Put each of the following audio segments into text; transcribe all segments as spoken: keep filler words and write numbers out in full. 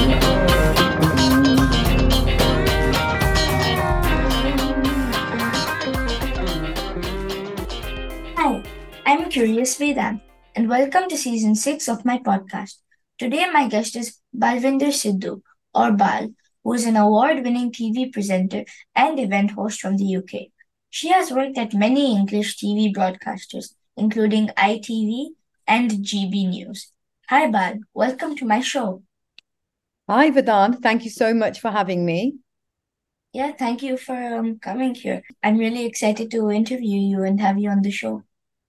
Hi, I'm Curious Vedant, and welcome to season six of my podcast. Today, my guest is Balvinder Sidhu, or Bal, who is an award winning T V presenter and event host from the U K. She has worked at many English T V broadcasters, including I T V and G B News. Hi, Bal, welcome to my show. Hi, Vedant. Thank you so much for having me. Yeah, thank you for um, coming here. I'm really excited to interview you and have you on the show.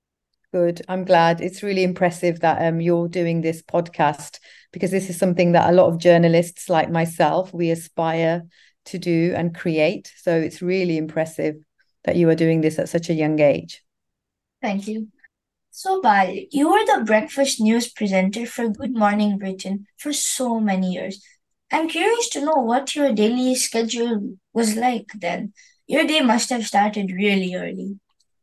Good. I'm glad. It's really impressive that um, you're doing this podcast because this is something that a lot of journalists like myself, we aspire to do and create. So it's really impressive that you are doing this at such a young age. Thank you. So, Bal, you were the breakfast news presenter for Good Morning Britain for so many years. I'm curious to know what your daily schedule was like then. Your day must have started really early.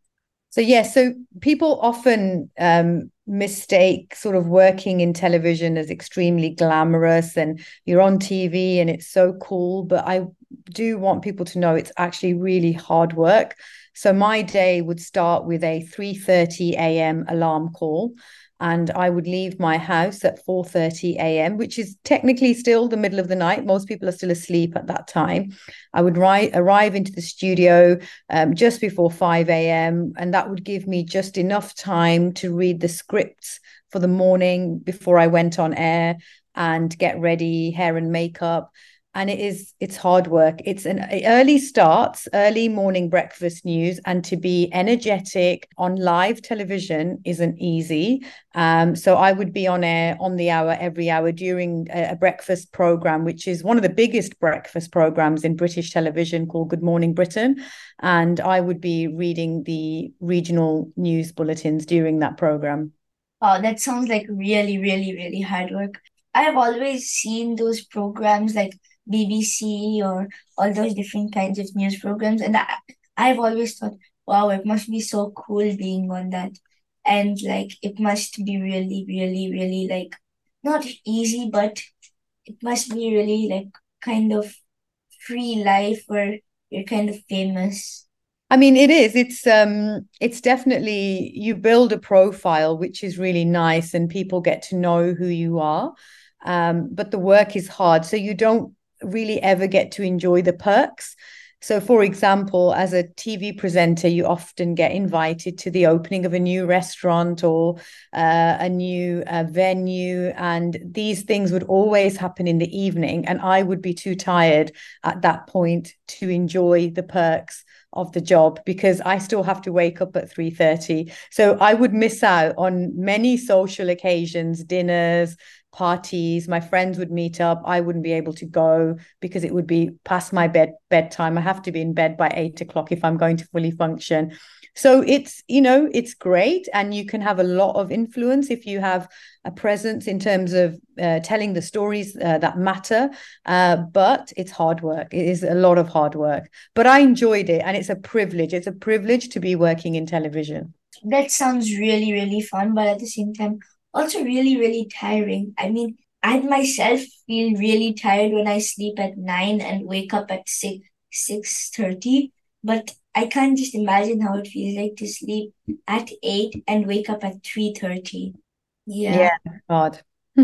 So yes, so people often um, mistake sort of working in television as extremely glamorous and you're on T V and it's so cool. But I do want people to know it's actually really hard work. So my day would start with a three thirty a m alarm call. And I would leave my house at four thirty a m, which is technically still the middle of the night. Most people are still asleep at that time. I would ri- arrive into the studio um, just before five a m. And that would give me just enough time to read the scripts for the morning before I went on air and get ready, hair and makeup. And it is, it's hard work. It's an early starts, early morning breakfast news, and to be energetic on live television isn't easy. Um, so I would be on air on the hour, every hour during a, a breakfast program, which is one of the biggest breakfast programs in British television called Good Morning Britain. And I would be reading the regional news bulletins during that program. Oh, that sounds like really, really, really hard work. I've always seen those programs like B B C or all those different kinds of news programs, and I, I've always thought, wow, it must be so cool being on that. And like, it must be really, really, really like not easy, but it must be really like kind of free life where you're kind of famous. I mean, it is. It's um, it's definitely you build a profile, which is really nice, and people get to know who you are. Um, but the work is hard, so you don't really ever get to enjoy the perks. So, for example, as a T V presenter, you often get invited to the opening of a new restaurant or uh, a new uh, venue, and these things would always happen in the evening, and I would be too tired at that point to enjoy the perks of the job because I still have to wake up at three thirty. So I would miss out on many social occasions, dinners, parties. My friends would meet up. I wouldn't be able to go because it would be past my bed bedtime. I have to be in bed by eight o'clock if I'm going to fully function. So it's, you know, it's great. And you can have a lot of influence if you have a presence in terms of uh, telling the stories uh, that matter. Uh, but it's hard work. It is a lot of hard work. But I enjoyed it. And it's a privilege. It's a privilege to be working in television. That sounds really, really fun, but at the same time, also really, really tiring. I mean, I myself feel really tired when I sleep at nine and wake up at six six thirty. But I can't just imagine how it feels like to sleep at eight and wake up at three thirty. Yeah, Yeah, hard.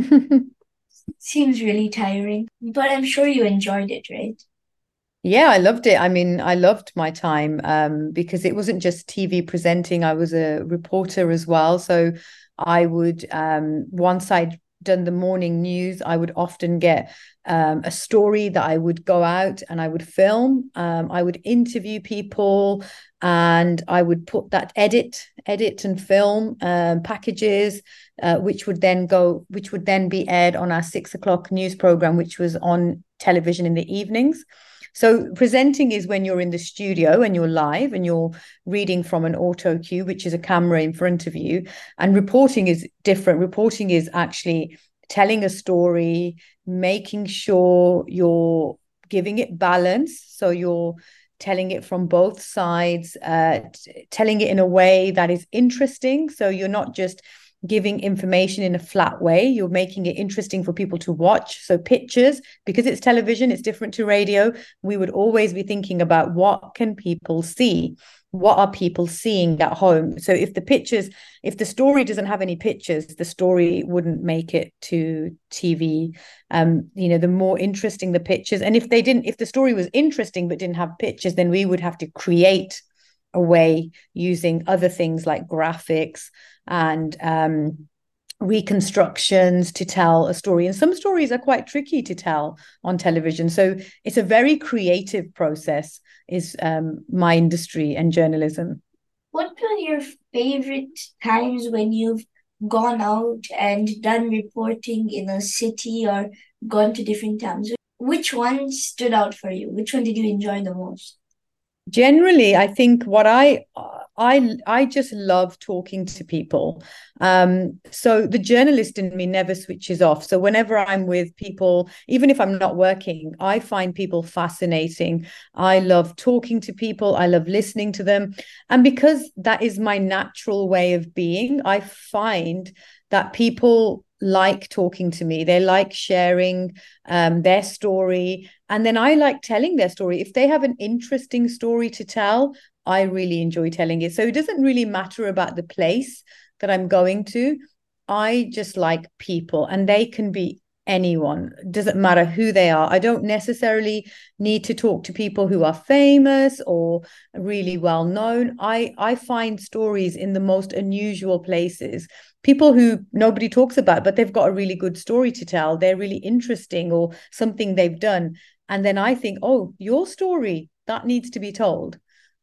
seems really tiring. But I'm sure you enjoyed it, right? Yeah, I loved it. I mean, I loved my time um, because it wasn't just T V presenting. I was a reporter as well. So I would, um, once I'd done the morning news, I would often get um, a story that I would go out and I would film. Um, I would interview people and I would put that edit, edit and film um, packages, uh, which would then go, which would then be aired on our six o'clock news program, which was on television in the evenings. So presenting is when you're in the studio and you're live and you're reading from an auto cue, which is a camera in front of you. And reporting is different. Reporting is actually telling a story, making sure you're giving it balance. So you're telling it from both sides, uh, t- telling it in a way that is interesting. So you're not just giving information in a flat way. You're making it interesting for people to watch. So pictures, because it's television, it's different to radio. We would always be thinking about what can people see? What are people seeing at home? So if the pictures, if the story doesn't have any pictures, the story wouldn't make it to T V. Um, you know, the more interesting the pictures. And if they didn't, if the story was interesting but didn't have pictures, then we would have to create a way using other things like graphics and um, reconstructions to tell a story. And some stories are quite tricky to tell on television. So it's a very creative process, is um, my industry and journalism. What were your favorite times when you've gone out and done reporting in a city or gone to different towns? Which one stood out for you? Which one did you enjoy the most? Generally, I think what I I I just love talking to people. Um, so the journalist in me never switches off. So whenever I'm with people, even if I'm not working, I find people fascinating. I love talking to people. I love listening to them. And because that is my natural way of being, I find that people like talking to me. They like sharing um, their story. And then I like telling their story. If they have an interesting story to tell, I really enjoy telling it. So it doesn't really matter about the place that I'm going to. I just like people, and they can be anyone. It doesn't matter who they are. I don't necessarily need to talk to people who are famous or really well known. I, I find stories in the most unusual places. People who nobody talks about, but they've got a really good story to tell. They're really interesting, or something they've done. And then I think, oh, your story, that needs to be told.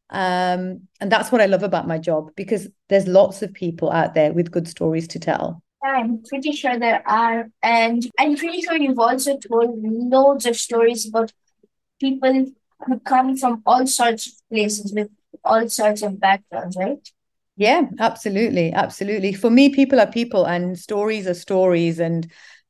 Um, and that's what I love about my job, because there's lots of people out there with good stories to tell. I'm pretty sure there are. And I'm pretty sure you've also told loads of stories about people who come from all sorts of places with all sorts of backgrounds, right? Yeah, absolutely. Absolutely. For me, people are people and stories are stories. And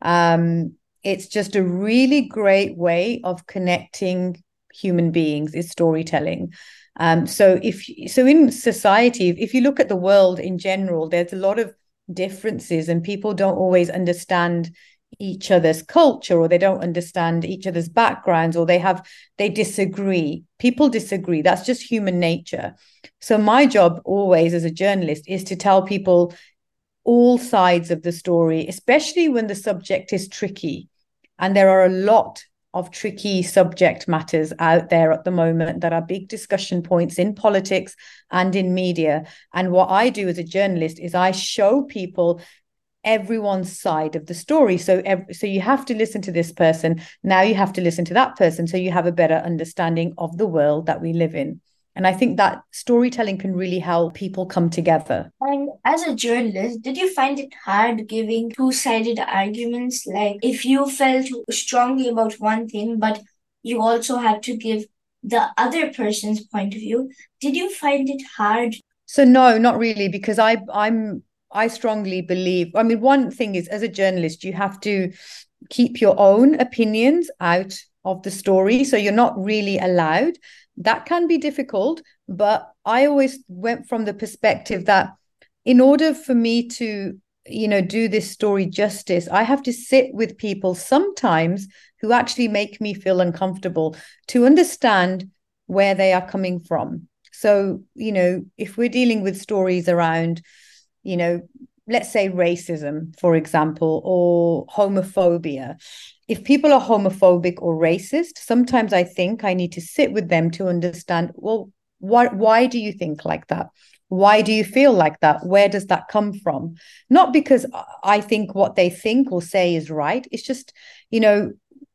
um, it's just a really great way of connecting human beings, is storytelling. Um, so if so in society, if you look at the world in general, there's a lot of differences, and people don't always understand each other's culture, or they don't understand each other's backgrounds, or they have they disagree. People disagree. That's just human nature. So my job always as a journalist is to tell people all sides of the story, especially when the subject is tricky. And there are a lot of tricky subject matters out there at the moment that are big discussion points in politics and in media. And what I do as a journalist is I show people everyone's side of the story. So, so you have to listen to this person. Now you have to listen to that person, so you have a better understanding of the world that we live in. And I think that storytelling can really help people come together. And as a journalist, did you find it hard giving two-sided arguments? Like if you felt strongly about one thing, but you also had to give the other person's point of view, did you find it hard? So no, not really, because I I'm I strongly believe, I mean, one thing is, as a journalist, you have to keep your own opinions out of the story. So you're not really allowed. That can be difficult, but I always went from the perspective that in order for me to, you know, do this story justice, I have to sit with people sometimes who actually make me feel uncomfortable, to understand where they are coming from. So, you know, if we're dealing with stories around, you know, let's say racism, for example, or homophobia. If people are homophobic or racist, sometimes I think I need to sit with them to understand, well, what, why do you think like that? Why do you feel like that? Where does that come from? Not because I think what they think or say is right. It's just, you know,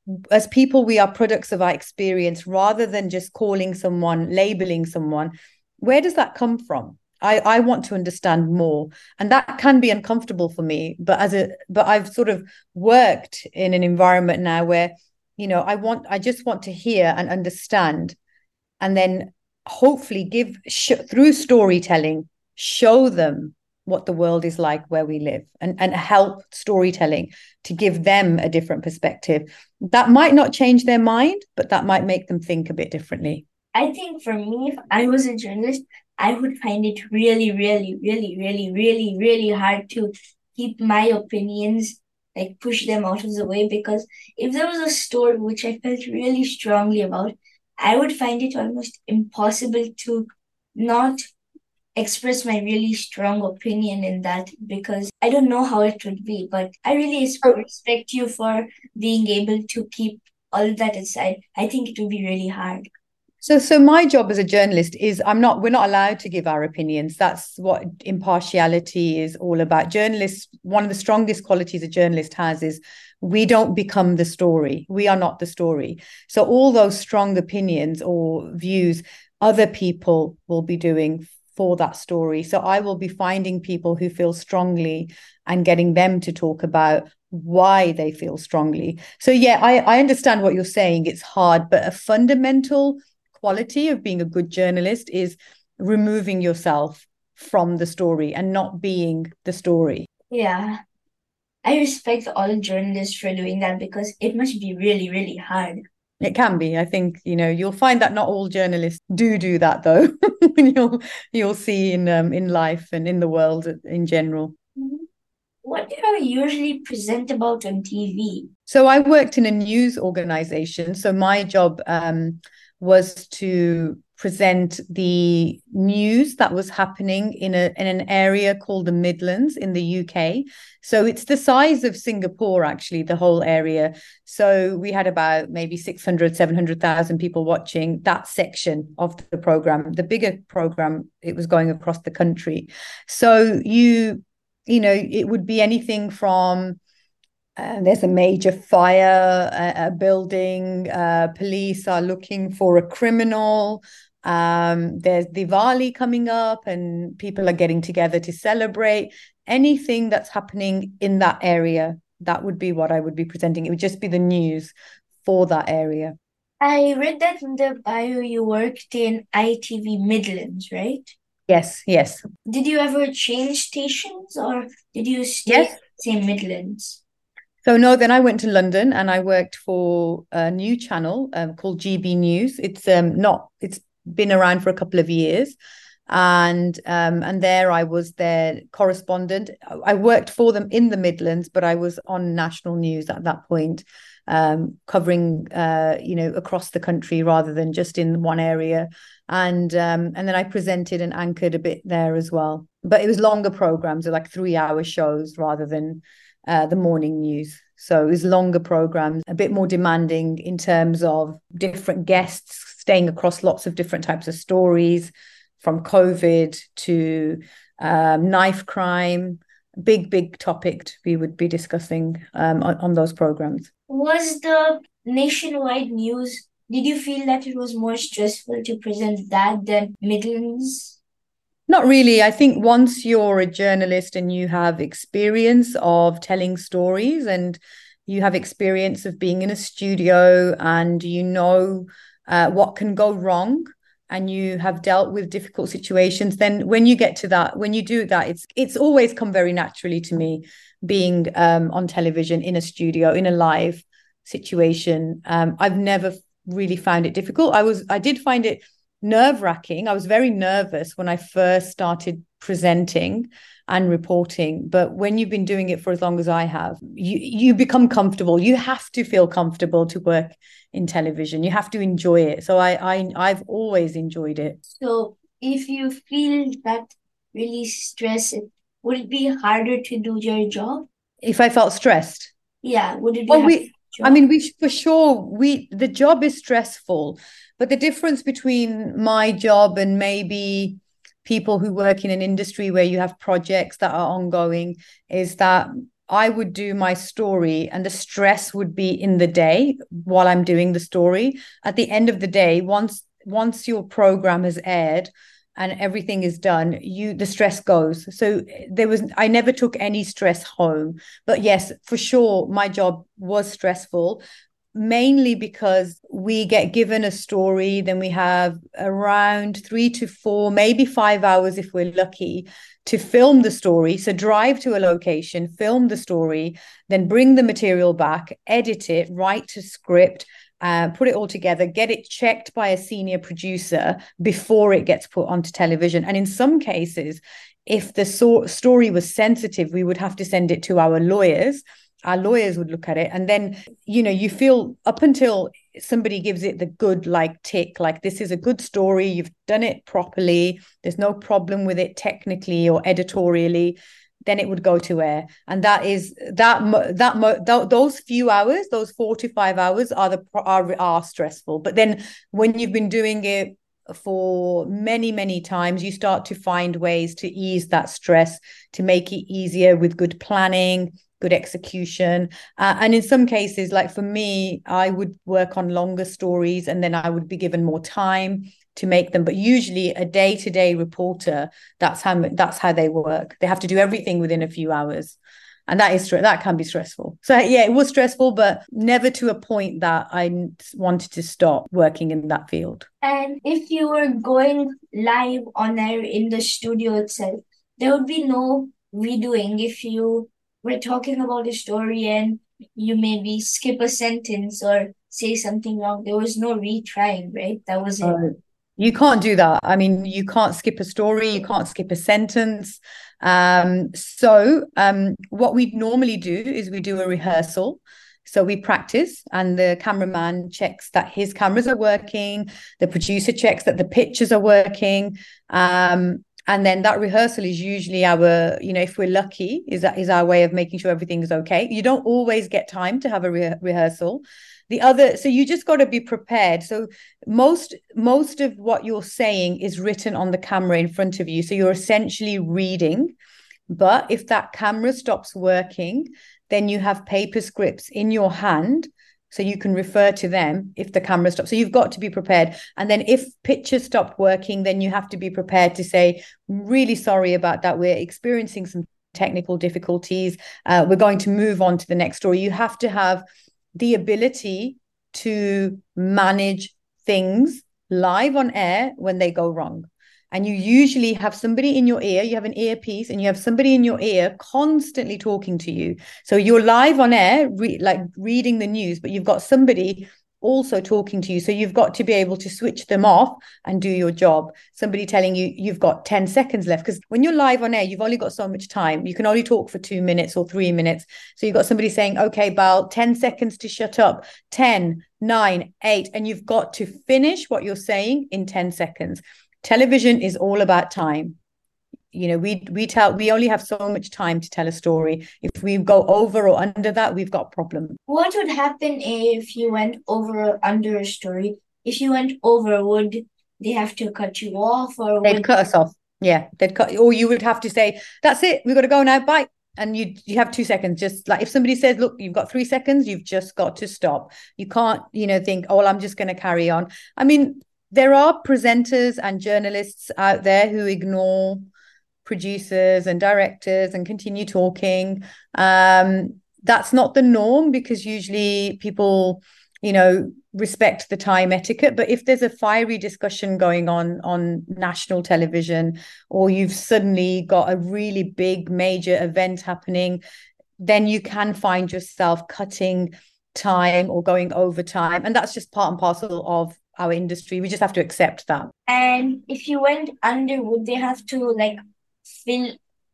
as people, we are products of our experience, rather than just calling someone, labeling someone. Where does that come from? I, I want to understand more, and that can be uncomfortable for me. But as a but I've sort of worked in an environment now where, you know, I want I just want to hear and understand, and then hopefully give sh- through storytelling, show them what the world is like where we live, and and help storytelling to give them a different perspective. That might not change their mind, but that might make them think a bit differently. I think for me, if I was a journalist, I would find it really, really, really, really, really, really hard to keep my opinions, like push them out of the way, because if there was a story which I felt really strongly about, I would find it almost impossible to not express my really strong opinion in that, because I don't know how it would be. But I really s- respect you for being able to keep all of that aside. I think it would be really hard. So, so my job as a journalist is I'm not, we're not allowed to give our opinions. That's what impartiality is all about. Journalists, one of the strongest qualities a journalist has is we don't become the story. We are not the story. So all those strong opinions or views, other people will be doing for that story. So I will be finding people who feel strongly and getting them to talk about why they feel strongly. So yeah, I, I understand what you're saying. It's hard, but a fundamental quality of being a good journalist is removing yourself from the story and not being the story. Yeah. I respect all journalists for doing that, because it must be really, really hard. It can be. I think, you know, you'll find that not all journalists do do that though. you'll you'll see in um, in life and in the world in general. Mhm. What do you usually present about on T V? So I worked in a news organization. So my job um, was to present the news that was happening in a in an area called the Midlands in the U K. So it's the size of Singapore, actually, the whole area. So we had about maybe six hundred, seven hundred thousand people watching that section of the program. The bigger program, it was going across the country. So you, you know, it would be anything from uh, there's a major fire, a, a building, uh, police are looking for a criminal. Um, there's Diwali coming up and people are getting together to celebrate. Anything that's happening in that area, that would be what I would be presenting. It would just be the news for that area. I read that in the bio you worked in I T V Midlands, right? Yes, yes. Did you ever change stations, or did you stay Yes. at the same Midlands? So no, then I went to London and I worked for a new channel um, called G B News. It's um not it's been around for a couple of years, and um and there I was their correspondent. I worked for them in the Midlands, but I was on national news at that point, um, covering uh you know across the country rather than just in one area. And um and then I presented and anchored a bit there as well. But it was longer programs, like three hour shows rather than uh, the morning news. So it was longer programs, a bit more demanding in terms of different guests staying across lots of different types of stories, from COVID to um, knife crime, big, big topic we would be discussing um, on, on those programs. Was the nationwide news, did you feel that it was more stressful to present that than Midlands? Not really. I think once you're a journalist and you have experience of telling stories and you have experience of being in a studio and you know uh, what can go wrong and you have dealt with difficult situations, then when you get to that, when you do that, it's it's always come very naturally to me being um, on television, in a studio, in a live situation. Um, I've never really found it difficult. I was I did find it nerve wracking. I was very nervous when I first started presenting and reporting. But when you've been doing it for as long as I have, you, you become comfortable. You have to feel comfortable to work in television. You have to enjoy it. So I, I I've always enjoyed it. So if you feel that really stress, it would it be harder to do your job? If I felt stressed. Yeah, would it be Well, harder we, I job? mean, we for sure, we, the job is stressful, but the difference between my job and maybe people who work in an industry where you have projects that are ongoing is that I would do my story and the stress would be in the day while I'm doing the story. At the end of the day, once once your program has aired and everything is done, you the stress goes. So there was I never took any stress home. But yes, for sure, my job was stressful, mainly because we get given a story, then we have around three to four, maybe five hours if we're lucky, to film the story. So drive to a location, film the story, then bring the material back, edit it, write a script, uh, put it all together, get it checked by a senior producer before it gets put onto television. And in some cases, if the so- story was sensitive, we would have to send it to our lawyers. Our lawyers would look at it. And then, you know, you feel up until somebody gives it the good, like, tick, like, this is a good story, you've done it properly, there's no problem with it technically or editorially, then it would go to air. And that is that that, that those few hours, those four to five hours are the are, are stressful. But then when you've been doing it for many, many times, you start to find ways to ease that stress, to make it easier with good planning, good execution. Uh, and in some cases, like for me, I would work on longer stories and then I would be given more time to make them. But usually a day-to-day reporter, that's how that's how they work. They have to do everything within a few hours. And that is that can be stressful. So yeah, it was stressful, but never to a point that I wanted to stop working in that field. And if you were going live on air in the studio itself, there would be no redoing if you were talking about a story and you maybe skip a sentence or say something wrong. There was no retrying, right? That was it. Uh, you can't do that. I mean, you can't skip a story, you can't skip a sentence. Um, so um, what we normally do is we do a rehearsal. So we practice and the cameraman checks that his cameras are working. The producer checks that the pictures are working. Um, and then that rehearsal is usually our, you know, if we're lucky, is that is our way of making sure everything is okay. You don't always get time to have a re- rehearsal. The other, so you just got to be prepared. So most most of what you're saying is written on the camera in front of you. So you're essentially reading. But if that camera stops working, then you have paper scripts in your hand, so you can refer to them if the camera stops. So you've got to be prepared. And then if pictures stopped working, then you have to be prepared to say, really sorry about that. We're experiencing some technical difficulties. Uh, we're going to move on to the next story. You have to have the ability to manage things live on air when they go wrong. And you usually have somebody in your ear, you have an earpiece and you have somebody in your ear constantly talking to you. So you're live on air, re- like reading the news, but you've got somebody also talking to you. So you've got to be able to switch them off and do your job. Somebody telling you you've got ten seconds left, because when you're live on air, you've only got so much time. You can only talk for two minutes or three minutes. So you've got somebody saying, okay, Bal, ten seconds to shut up, ten, nine, eight, and you've got to finish what you're saying in ten seconds. Television is all about time. You know, we we tell we only have so much time to tell a story. If we go over or under that, we've got a problem. What would happen if you went over or under a story? If you went over, would they have to cut you off, or They'd would cut us off. Yeah, they'd cut, or you would have to say, "That's it, we've got to go now. Bye." And you you have two seconds. Just like if somebody says, "Look, you've got three seconds," you've just got to stop. You can't, you know, think, "Oh, well, I'm just going to carry on." I mean, there are presenters and journalists out there who ignore producers and directors and continue talking. Um, that's not the norm, because usually people, you know, respect the time etiquette. But if there's a fiery discussion going on on national television, or you've suddenly got a really big major event happening, then you can find yourself cutting time or going over time. And that's just part and parcel of our industry. We just have to accept that. And if you went under, would they have to like fill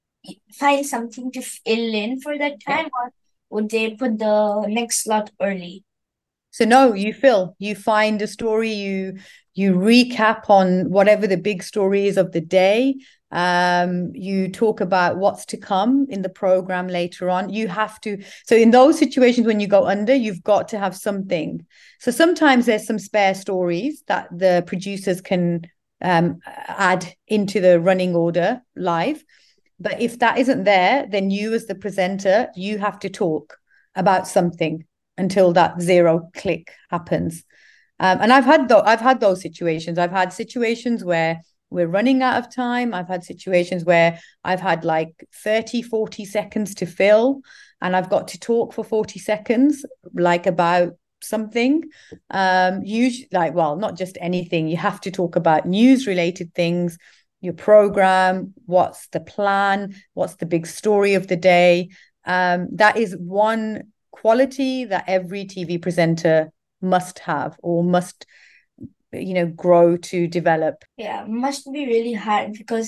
find something to fill in for that time, yeah, or would they put the next slot early? So no, you fill, you find a story, you you recap on whatever the big story is of the day. Um, you talk about what's to come in the program later on. You have to, so in those situations when you go under, you've got to have something. So sometimes there's some spare stories that the producers can um, add into the running order live. But if that isn't there, then you as the presenter, you have to talk about something until that zero click happens. Um, and I've had th- I've had those situations. I've had situations where we're running out of time. I've had situations where I've had like thirty, forty seconds to fill, and I've got to talk for forty seconds, like about something. Um, usually, like, well, not just anything. You have to talk about news related things, your program, what's the plan, what's the big story of the day. Um, that is one quality that every T V presenter must have, or must, you know, grow to develop. Yeah, must be really hard, because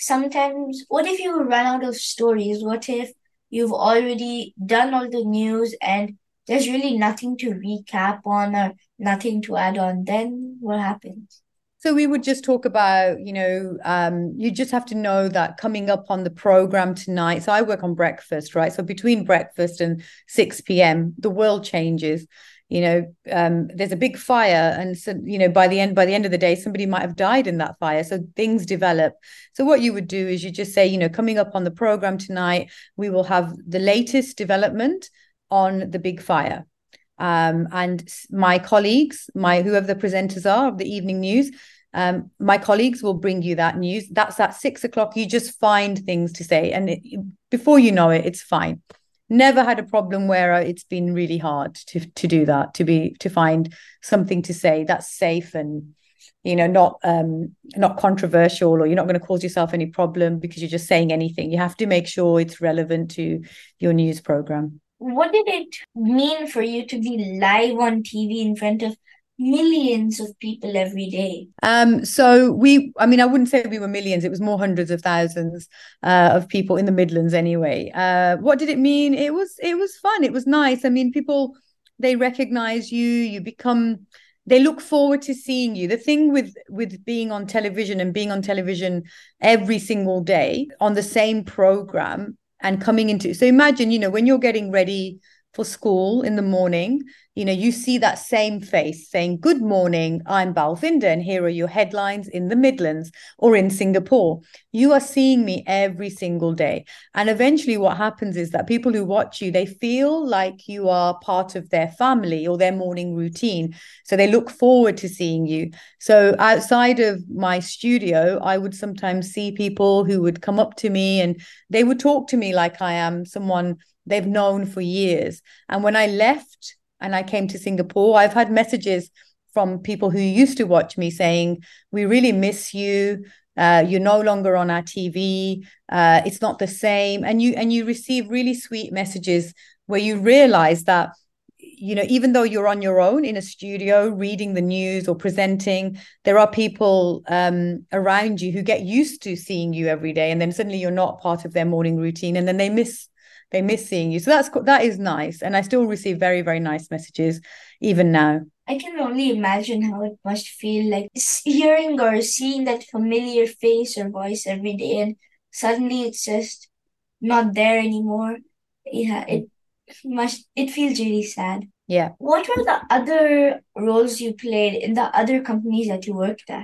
sometimes, what if you run out of stories? What if you've already done all the news and there's really nothing to recap on or nothing to add on? Then what happens? So we would just talk about, you know, um, you just have to know that coming up on the program tonight. So I work on breakfast, right? So between breakfast and six p m, the world changes. You know, um, there's a big fire, and so, you know, by the end by the end of the day, somebody might have died in that fire. So things develop. So what you would do is you just say, you know, coming up on the program tonight, we will have the latest development on the big fire. Um, and my colleagues, my whoever the presenters are of the evening news, um, my colleagues will bring you that news. That's at six o'clock. You just find things to say, and it, before you know it, it's fine. Never had a problem where it's been really hard to to do that, to be to find something to say that's safe and, you know, not um not controversial, or you're not going to cause yourself any problem because you're just saying anything. You have to make sure it's relevant to your news program. What did it mean for you to be live on T V in front of millions of people every day? Um, so we, I mean, I wouldn't say we were millions. It was more hundreds of thousands uh, of people in the Midlands anyway. Uh, what did it mean? It was, it was fun. It was nice. I mean, people, they recognize you. You become, they look forward to seeing you. The thing with with being on television and being on television every single day on the same program and coming into, so imagine, you know, when you're getting ready for school in the morning, you know, you see that same face saying, "Good morning, I'm Balvinda, and here are your headlines in the Midlands or in Singapore." You are seeing me every single day. And eventually what happens is that people who watch you, they feel like you are part of their family or their morning routine. So they look forward to seeing you. So outside of my studio, I would sometimes see people who would come up to me and they would talk to me like I am someone they've known for years. And when I left and I came to Singapore, I've had messages from people who used to watch me saying, "We really miss you. Uh, you're no longer on our T V. Uh, it's not the same." And you and you receive really sweet messages where you realize that, you know, even though you're on your own in a studio reading the news or presenting, there are people um, around you who get used to seeing you every day, and then suddenly you're not part of their morning routine, and then they miss they miss seeing you. So that's that is nice, and I still receive very very nice messages even now. I can only imagine how it must feel like hearing or seeing that familiar face or voice every day, and suddenly it's just not there anymore. Yeah, it must, it feels really sad. Yeah. What were the other roles you played in the other companies that you worked at?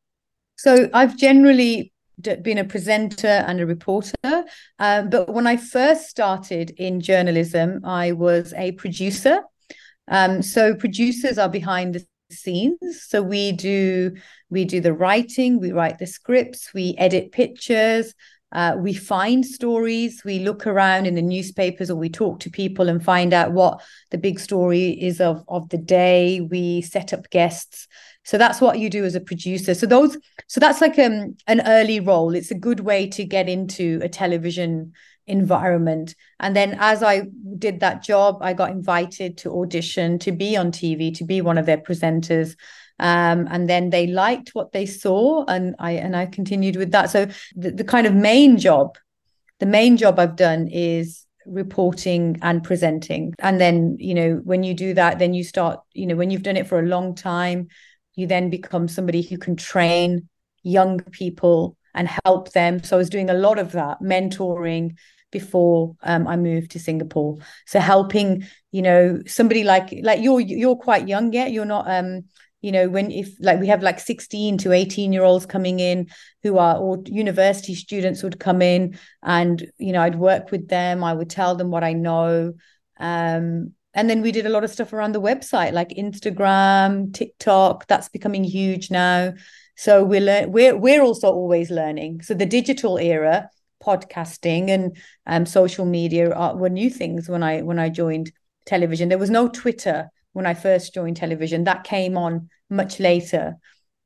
So I've generally been a presenter and a reporter. Um, but when I first started in journalism, I was a producer. Um, so producers are behind the scenes. So we do we do the writing, we write the scripts, we edit pictures, uh, we find stories, we look around in the newspapers, or we talk to people and find out what the big story is of, of the day. We set up guests. So that's what you do as a producer. So those, so that's like um, an early role. It's a good way to get into a television environment. And then as I did that job, I got invited to audition to be on T V, to be one of their presenters. Um, and then they liked what they saw, and I and I continued with that. So the, the kind of main job, the main job I've done is reporting and presenting. And then, you know, when you do that, then you start, you know, when you've done it for a long time, you then become somebody who can train young people and help them. So I was doing a lot of that, mentoring, before um, I moved to Singapore. So helping, you know, somebody like like you're you're quite young yet. You're not um, you know, when if like we have like sixteen to eighteen year olds coming in who are, or university students would come in, and, you know, I'd work with them. I would tell them what I know. Um, and then we did a lot of stuff around the website, like Instagram, TikTok. That's becoming huge now. So we're lear- we're we're also always learning. So the digital era, podcasting and um, social media are, were new things when I when I joined television. There was no Twitter when I first joined television. That came on much later.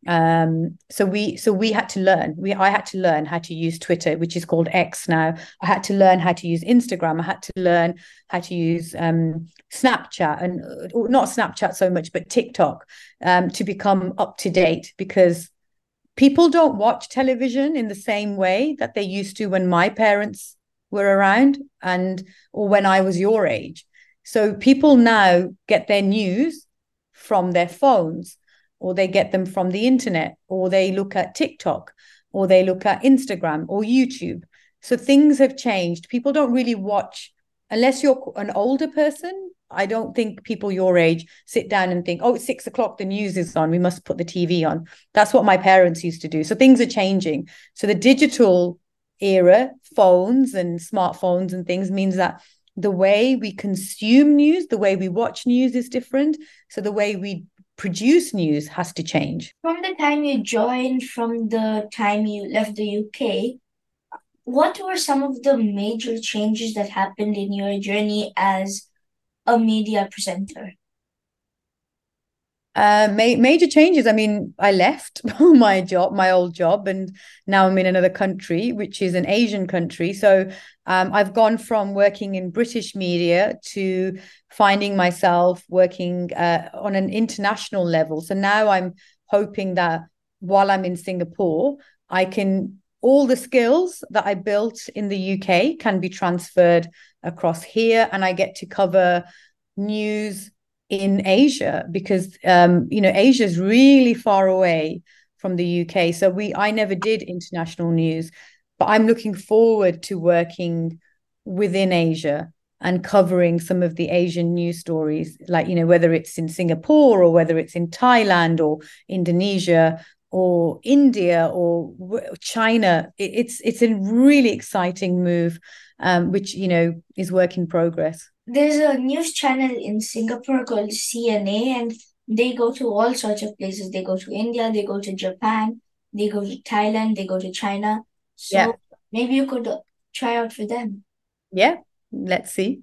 Um, so we so we had to learn. We I had to learn how to use Twitter, which is called X now. I had to learn how to use Instagram. I had to learn how to use um, Snapchat, and uh, not Snapchat so much, but TikTok, um, to become up to date, because people don't watch television in the same way that they used to when my parents were around and or when I was your age. So people now get their news from their phones, or they get them from the internet, or they look at TikTok, or they look at Instagram or YouTube. So things have changed. People don't really watch, unless you're an older person. I don't think people your age sit down and think, oh, it's six o'clock, the news is on, we must put the T V on. That's what my parents used to do. So things are changing. So the digital era, phones and smartphones and things, means that the way we consume news, the way we watch news is different. So the way we produce news has to change. From the time you joined, from the time you left the U K, what were some of the major changes that happened in your journey as a media presenter? Uh, ma- major changes. I mean, I left my job, my old job, and now I'm in another country, which is an Asian country. So um, I've gone from working in British media to finding myself working uh, on an international level. So now I'm hoping that while I'm in Singapore, I can all the skills that I built in the U K can be transferred across here, and I get to cover news in Asia, because um, you know, Asia is really far away from the U K. So we I never did international news, but I'm looking forward to working within Asia and covering some of the Asian news stories, like, you know, whether it's in Singapore or whether it's in Thailand or Indonesia or India or China. It's it's a really exciting move, um, which, you know, is work in progress. There's a news channel in Singapore called C N A, and they go to all sorts of places. They go to India, they go to Japan, they go to Thailand, they go to China. Yeah. So maybe you could uh, try out for them. Yeah, let's see.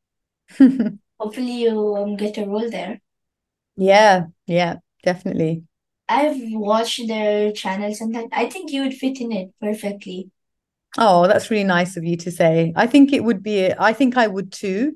Hopefully, you um, get a role there. Yeah, yeah, definitely. I've watched their channel sometimes. I think you would fit in it perfectly. Oh, that's really nice of you to say. I think it would be, I think I would too.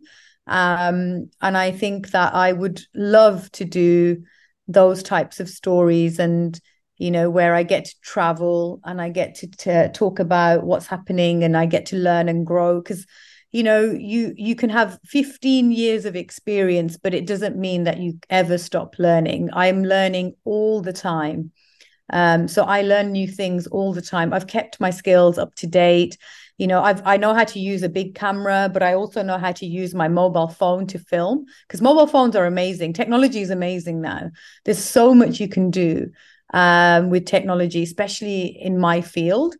Um, and I think that I would love to do those types of stories, and, you know, where I get to travel and I get to, to talk about what's happening and I get to learn and grow. Because, you know, you you can have fifteen years of experience, but it doesn't mean that you ever stop learning. I'm learning all the time. Um, so I learn new things all the time. I've kept my skills up to date. You know, I've I know how to use a big camera, but I also know how to use my mobile phone to film, because mobile phones are amazing. Technology is amazing now. There's so much you can do um, with technology, especially in my field.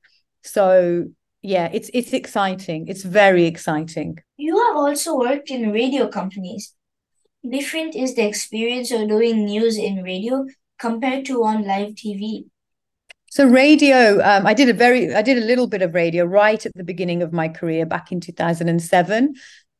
So yeah, it's it's exciting. It's very exciting. You have also worked in radio companies. Different is the experience of doing news in radio compared to on live T V. So radio, um, I did a very, I did a little bit of radio right at the beginning of my career back in two thousand seven,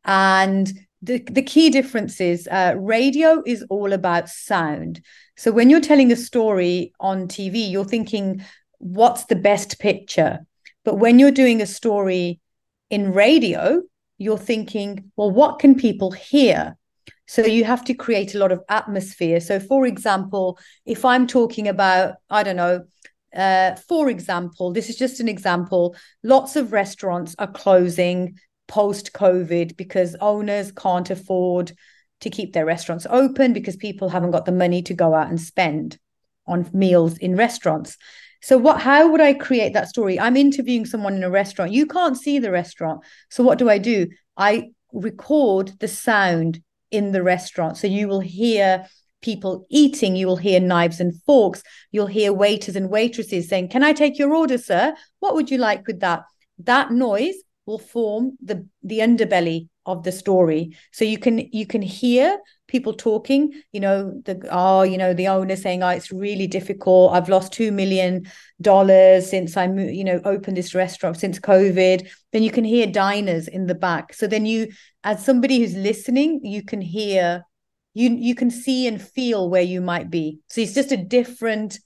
and the the key difference is uh, radio is all about sound. So when you're telling a story on T V, you're thinking, what's the best picture? But when you're doing a story in radio, you're thinking, well, what can people hear? So you have to create a lot of atmosphere. So, for example, if I'm talking about, I don't know, uh, for example, this is just an example, lots of restaurants are closing post COVID because owners can't afford to keep their restaurants open because people haven't got the money to go out and spend on meals in restaurants. So what how would I create that story? I'm interviewing someone in a restaurant. You can't see the restaurant. So what do I do? I record the sound in the restaurant. So you will hear people eating, you will hear knives and forks, you'll hear waiters and waitresses saying, "Can I take your order, sir? What would you like with that?" That noise will form the the underbelly of the story. So you can you can hear people talking, you know, the oh, you know, the owner saying, "Oh, it's really difficult. I've lost two million dollars since I, you know, opened this restaurant since COVID." Then you can hear diners in the back. So then you, as somebody who's listening, you can hear, you you can see and feel where you might be. So it's just a different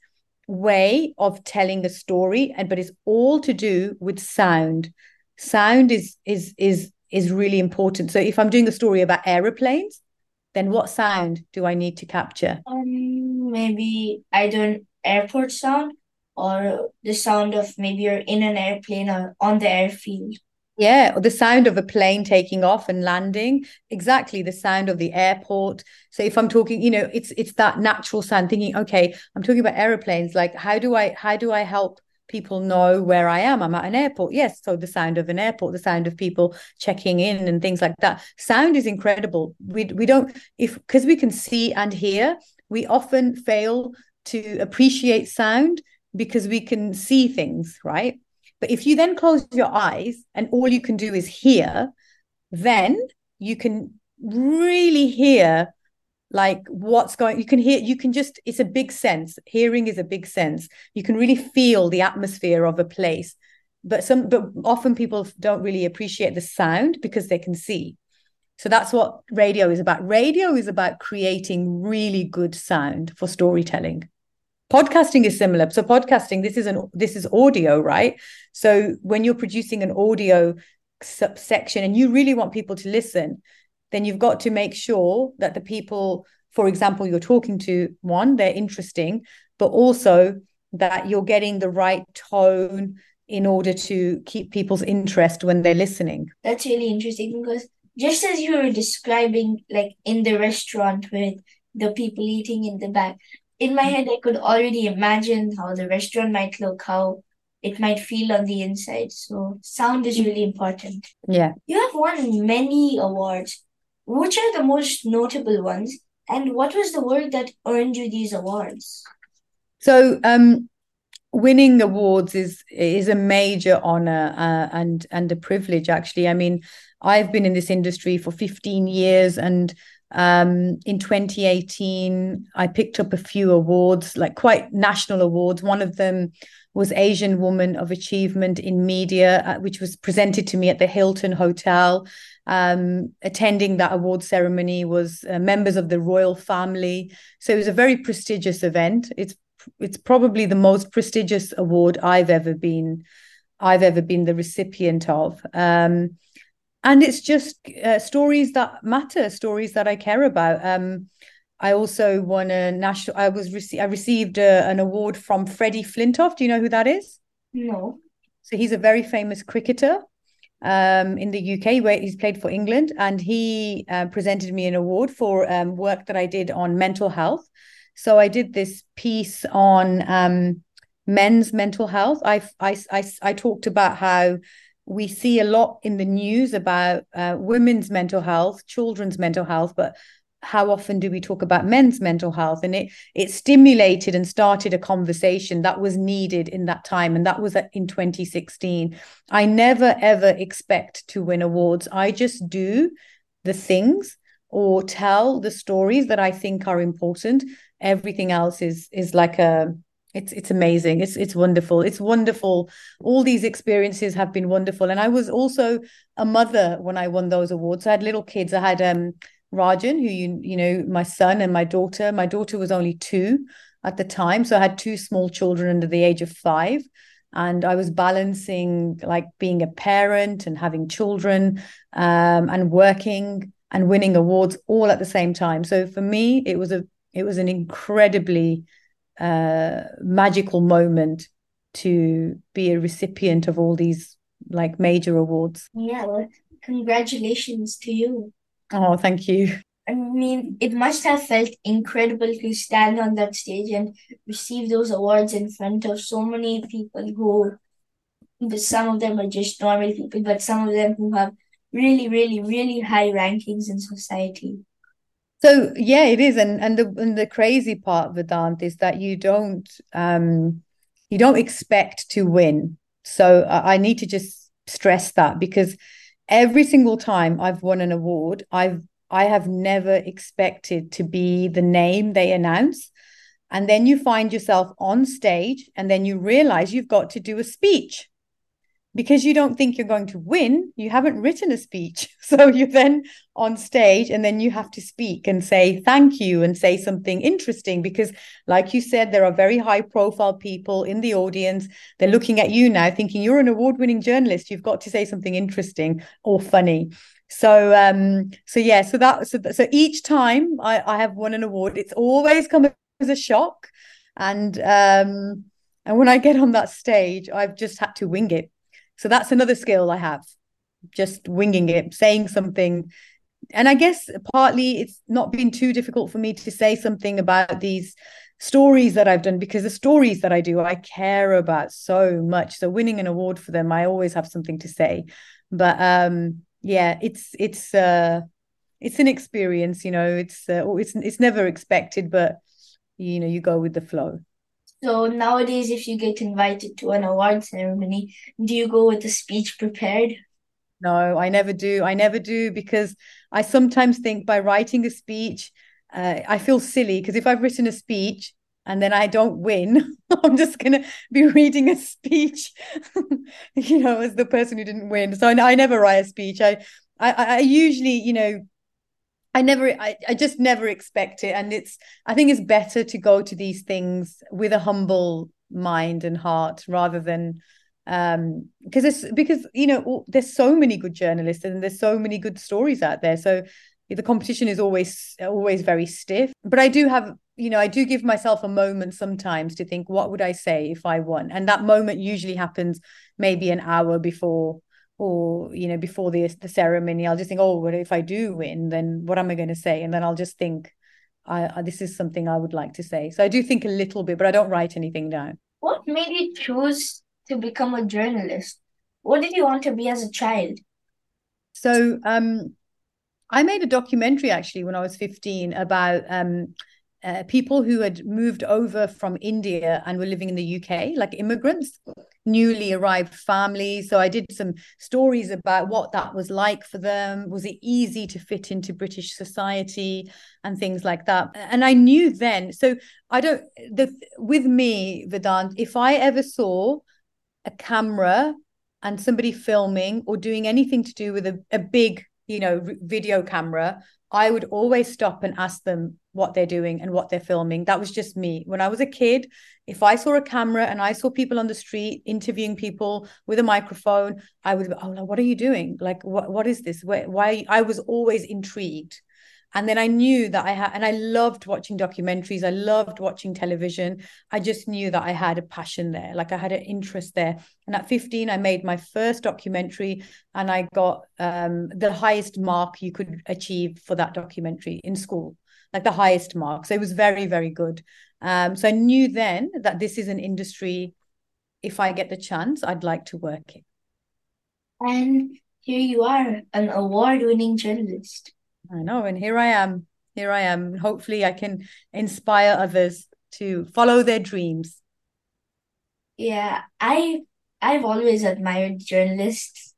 way of telling a story, and but it's all to do with sound. Sound is is is is really important. So if I'm doing a story about aeroplanes, then what sound do I need to capture? Um, maybe I don't airport sound or the sound of maybe you're in an airplane or on the airfield. Yeah, or the sound of a plane taking off and landing. Exactly, the sound of the airport. So if I'm talking, you know, it's it's that natural sound, thinking, okay, I'm talking about airplanes. Like, how do I how do I help people know where I am? I'm at an airport. Yes. So the sound of an airport, the sound of people checking in and things like that. Sound is incredible. We we don't if because we can see and hear, we often fail to appreciate sound because we can see things, right? But if you then close your eyes and all you can do is hear, then you can really hear like what's going, you can hear, you can just, it's a big sense. Hearing is a big sense. You can really feel the atmosphere of a place. But some, but often people don't really appreciate the sound because they can see. So that's what radio is about. Radio is about creating really good sound for storytelling. Podcasting is similar. So podcasting, this is an this is audio, right? So when you're producing an audio section and you really want people to listen, then you've got to make sure that the people, for example, you're talking to, one, they're interesting, but also that you're getting the right tone in order to keep people's interest when they're listening. That's really interesting because just as you were describing, like in the restaurant with the people eating in the back, in my head, I could already imagine how the restaurant might look, how it might feel on the inside. So sound is really important. Yeah. You have won many awards. Which are the most notable ones? And what was the work that earned you these awards? So um winning awards is is a major honor uh, and and a privilege, actually. I mean, I've been in this industry for fifteen years, and um, in twenty eighteen, I picked up a few awards, like quite national awards. One of them was Asian Woman of Achievement in Media, uh, which was presented to me at the Hilton Hotel. Um, attending that award ceremony was uh, members of the royal family. So it was a very prestigious event. It's it's probably the most prestigious award I've ever been I've ever been the recipient of. Um, and it's just uh, stories that matter, stories that I care about. Um, I also won a national. I was rece- I received a, an award from Freddie Flintoff. Do you know who that is? No. So he's a very famous cricketer um, in the U K, where he's played for England, and he uh, presented me an award for um, work that I did on mental health. So I did this piece on um, men's mental health. I, I, I, I talked about how we see a lot in the news about uh, women's mental health, children's mental health, but how often do we talk about men's mental health? And it it stimulated and started a conversation that was needed in that time. And that was in twenty sixteen. I never, ever expect to win awards. I just do the things or tell the stories that I think are important. Everything else is is like a it's it's amazing. It's it's wonderful. It's wonderful. All these experiences have been wonderful. And I was also a mother when I won those awards. I had little kids. I had um Rajan, who you you know, my son, and my daughter. My daughter was only two at the time, so I had two small children under the age of five, and I was balancing like being a parent and having children, um, and working and winning awards all at the same time. So for me, it was a it was an incredibly uh, magical moment to be a recipient of all these like major awards. Yeah, well, congratulations to you. Oh, thank you. I mean, it must have felt incredible to stand on that stage and receive those awards in front of so many people who, some of them are just normal people, but some of them who have really, really, really high rankings in society. So yeah, it is, and and the and the crazy part, Vedant, is that you don't um you don't expect to win. So I, I need to just stress that, because every single time I've won an award, I've I have never expected to be the name they announce. And then you find yourself on stage, and then you realize you've got to do a speech. Because you don't think you're going to win, you haven't written a speech. So you're then on stage, and then you have to speak and say thank you and say something interesting. Because, like you said, there are very high profile people in the audience. They're looking at you now thinking you're an award-winning journalist. You've got to say something interesting or funny. So um, so yeah, so that so, so each time I, I have won an award, it's always come as a shock. And um And when I get on that stage, I've just had to wing it. So that's another skill I have, just winging it, saying something. And I guess partly it's not been too difficult for me to say something about these stories that I've done, because the stories that I do, I care about so much. So winning an award for them, I always have something to say. But um, yeah, it's it's uh, it's an experience, you know. It's uh, it's it's never expected, but you know, you go with the flow. So nowadays, if you get invited to an award ceremony, do you go with a speech prepared? No, I never do. I never do, because I sometimes think by writing a speech, uh, I feel silly, because if I've written a speech and then I don't win, I'm just going to be reading a speech, you know, as the person who didn't win. So I, I never write a speech. I, I, I usually, you know, I never, I, I just never expect it. And it's, I think it's better to go to these things with a humble mind and heart, rather than, um, because it's, because, you know, there's so many good journalists and there's so many good stories out there. So the competition is always, always very stiff. But I do have, you know, I do give myself a moment sometimes to think, what would I say if I won? And that moment usually happens maybe an hour before, or you know, before the the ceremony. I'll just think, oh, well, if I do win, then what am I going to say? And then I'll just think, I, I this is something I would like to say. So I do think a little bit, but I don't write anything down. What made you choose to become a journalist? What did you want to be as a child? So um I made a documentary actually when I was fifteen about um uh, people who had moved over from India and were living in the U K, like immigrants, newly arrived families. So I did some stories about what that was like for them. Was it easy to fit into British society and things like that? And I knew then. So I don't, the with me, Vedant, if I ever saw a camera and somebody filming or doing anything to do with a, a big, you know, video camera, I would always stop and ask them what they're doing and what they're filming. That was just me. When I was a kid, if I saw a camera and I saw people on the street interviewing people with a microphone, I would, oh, what are you doing? Like, what, what is this? Why, why? I was always intrigued. And then I knew that I had, and I loved watching documentaries. I loved watching television. I just knew that I had a passion there, like I had an interest there. And at fifteen, I made my first documentary, and I got um, the highest mark you could achieve for that documentary in school, like the highest mark. So it was very, very good. Um, so I knew then that this is an industry, if I get the chance, I'd like to work in. And here you are, an award-winning journalist. I know. And here I am. Here I am. Hopefully, I can inspire others to follow their dreams. Yeah, I I've always admired journalists.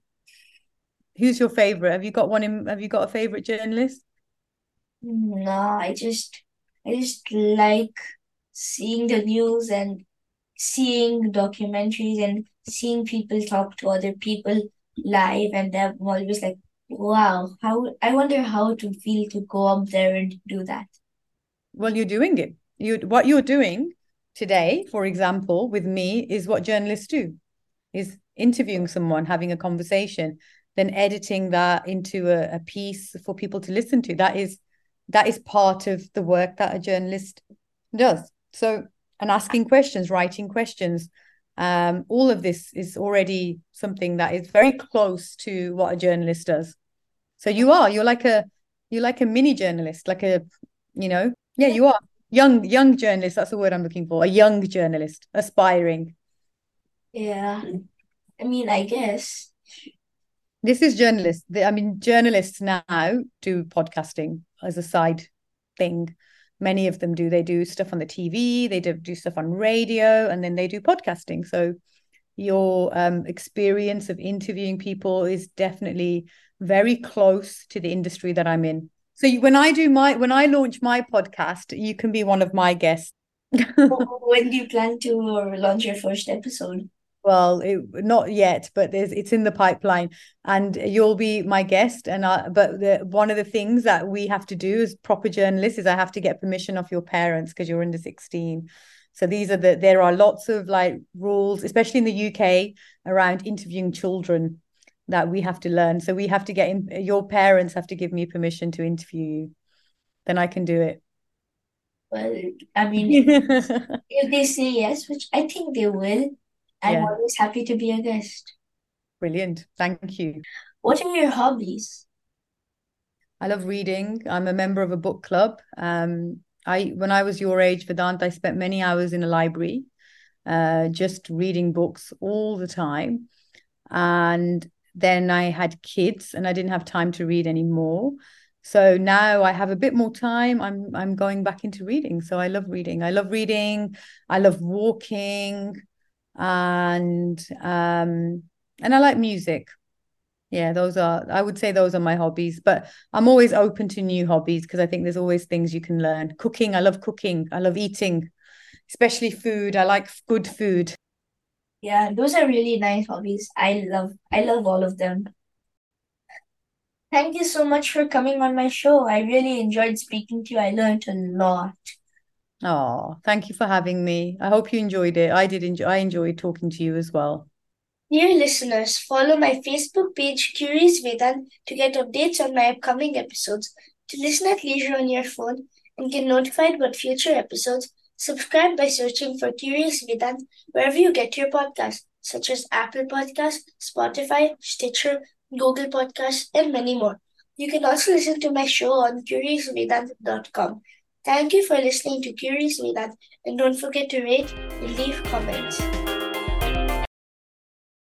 Who's your favorite? Have you got one in, have you got a favorite journalist? No, I just I just like seeing the news and seeing documentaries and seeing people talk to other people live, and I'm always like, wow, how I wonder how it would feel to go up there and do that. Well, you're doing it. You what you're doing today, for example, with me, is what journalists do, is interviewing someone, having a conversation, then editing that into a, a piece for people to listen to. That is that is part of the work that a journalist does. So, and asking questions, writing questions, um, all of this is already something that is very close to what a journalist does. So you are, you're like a, you're like a mini journalist, like a, you know, yeah, you are young, young journalist. That's the word I'm looking for. A young journalist, aspiring. Yeah, I mean, I guess. This is journalists. I mean, journalists now do podcasting as a side thing. Many of them do. They do stuff on the T V, they do, do stuff on radio, and then they do podcasting. So your um, experience of interviewing people is definitely very close to the industry that I'm in. So when I do my, when I launch my podcast, you can be one of my guests. When do you plan to launch your first episode? Well, it, not yet, but there's it's in the pipeline, and you'll be my guest. And I, but the, one of the things that we have to do as proper journalists is I have to get permission of your parents because you're under sixteen. So these are the there are lots of like rules, especially in the U K, around interviewing children that we have to learn. So we have to get in, your parents have to give me permission to interview you. Then I can do it. Well, I mean, if they say yes, which I think they will, I'm Yeah, always happy to be a guest. brilliant. Thank you. What are your hobbies? I love reading. I'm a member of a book club. Um, I when I was your age, Vedant, I spent many hours in a library, uh, just reading books all the time. And then I had kids, and I didn't have time to read anymore. So now I have a bit more time. I'm I'm going back into reading. So I love reading. I love reading. I love walking, and um, and I like music. Yeah, those are, I would say those are my hobbies, but I'm always open to new hobbies because I think there's always things you can learn. Cooking, I love cooking. I love eating, especially food. I like good food. Yeah, those are really nice hobbies. I love I love all of them. Thank you so much for coming on my show. I really enjoyed speaking to you. I learned a lot. Oh, thank you for having me. I hope you enjoyed it. I did enjoy, I enjoyed talking to you as well. Dear listeners, follow my Facebook page Curious Vedant to get updates on my upcoming episodes. To listen at leisure on your phone and get notified about future episodes, subscribe by searching for Curious Vedant wherever you get your podcasts, such as Apple Podcasts, Spotify, Stitcher, Google Podcasts, and many more. You can also listen to my show on curious vedant dot com. Thank you for listening to Curious Vedant, and don't forget to rate and leave comments.